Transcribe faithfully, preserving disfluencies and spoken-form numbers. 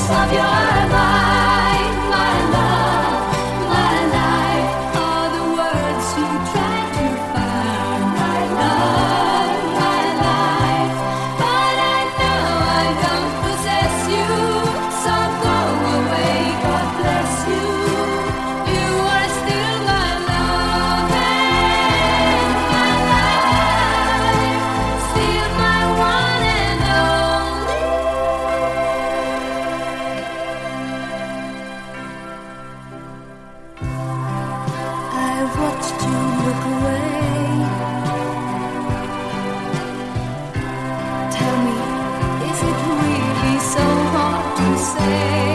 of your life, my love, my life, are the words you try to find, my love, my life. But I know I don't possess you, so go away, God bless you. You are still my love and my life, still my one and only. I've watched you look away. Tell me, is it really so hard to say?